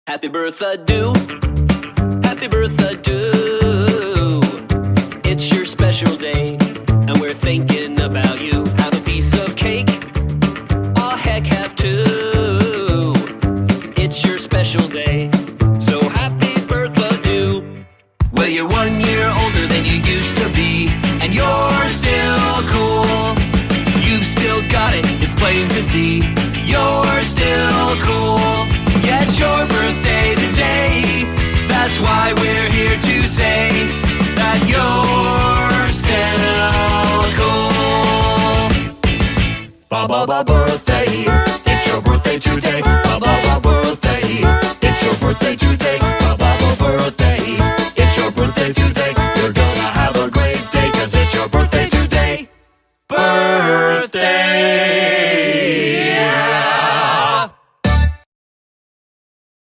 Happy birthday, do. Happy birthday, do. It's your special day, and we're thinking about you. Have a piece of cake. Oh, heck, have two. It's your special day, so happy birthday, do. Well, you're 1 year older than you used to be, and you're still cool. You've still got it, it's plain to see. You're still cool. Yeah, it's your birthday today. That's why we're here to say that you're still cool. Ba ba ba birthday, it's your birthday today. Ba ba